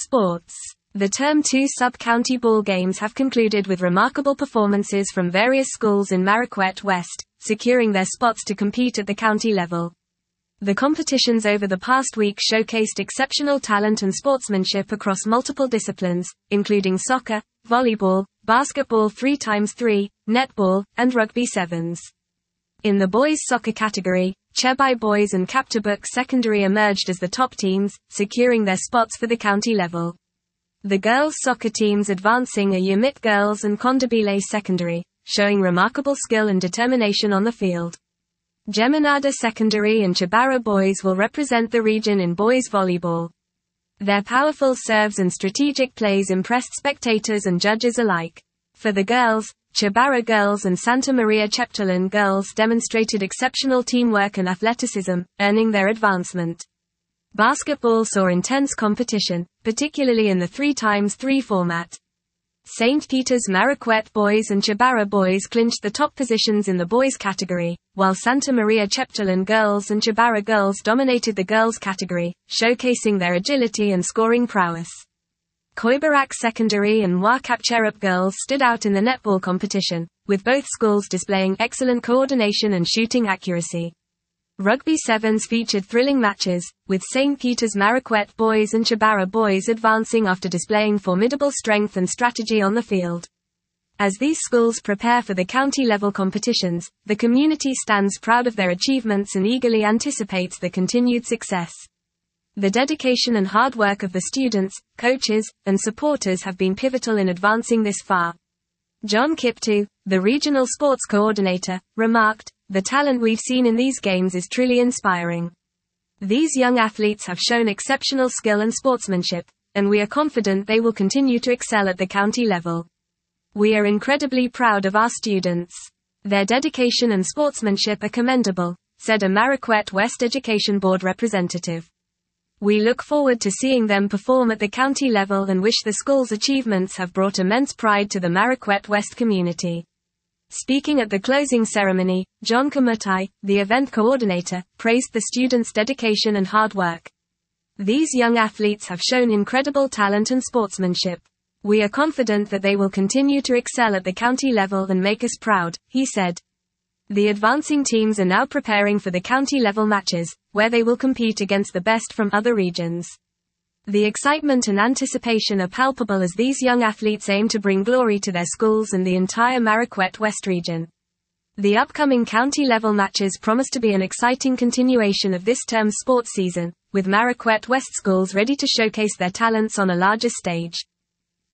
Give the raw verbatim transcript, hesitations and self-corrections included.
Sports. The Term two sub-county ball games have concluded with remarkable performances from various schools in Marquette West, securing their spots to compete at the county level. The competitions over the past week showcased exceptional talent and sportsmanship across multiple disciplines, including soccer, volleyball, basketball three by three, netball, and rugby sevens. In the boys soccer category, Chebai Boys and Kaptibuk Secondary emerged as the top teams, securing their spots for the county level. The girls soccer teams advancing are Yamit Girls and Kondabile Secondary, showing remarkable skill and determination on the field. Geminada Secondary and Chibara Boys will represent the region in boys volleyball. Their powerful serves and strategic plays impressed spectators and judges alike. For the girls, Chibara Girls and Santa Maria Cheptalan Girls demonstrated exceptional teamwork and athleticism, earning their advancement. Basketball saw intense competition, particularly in the three by three format. Saint Peter's Marquette Boys and Chibara Boys clinched the top positions in the boys category, while Santa Maria Cheptalan Girls and Chibara Girls dominated the girls category, showcasing their agility and scoring prowess. Koibarak Secondary and Wakapcherup Girls stood out in the netball competition, with both schools displaying excellent coordination and shooting accuracy. Rugby sevens featured thrilling matches, with Saint Peter's Marquette Boys and Chibara Boys advancing after displaying formidable strength and strategy on the field. As these schools prepare for the county-level competitions, the community stands proud of their achievements and eagerly anticipates the continued success. The dedication and hard work of the students, coaches, and supporters have been pivotal in advancing this far. John Kiptu, the regional sports coordinator, remarked, "The talent we've seen in these games is truly inspiring. These young athletes have shown exceptional skill and sportsmanship, and we are confident they will continue to excel at the county level. We are incredibly proud of our students. Their dedication and sportsmanship are commendable," said a Marquette West Education Board representative. "We look forward to seeing them perform at the county level and wish the school's achievements have brought immense pride to the Marquette West community." Speaking at the closing ceremony, John Kamutai, the event coordinator, praised the students' dedication and hard work. "These young athletes have shown incredible talent and sportsmanship. We are confident that they will continue to excel at the county level and make us proud," he said. The advancing teams are now preparing for the county-level matches, where they will compete against the best from other regions. The excitement and anticipation are palpable as these young athletes aim to bring glory to their schools and the entire Marquette West region. The upcoming county-level matches promise to be an exciting continuation of this term's sports season, with Marquette West schools ready to showcase their talents on a larger stage.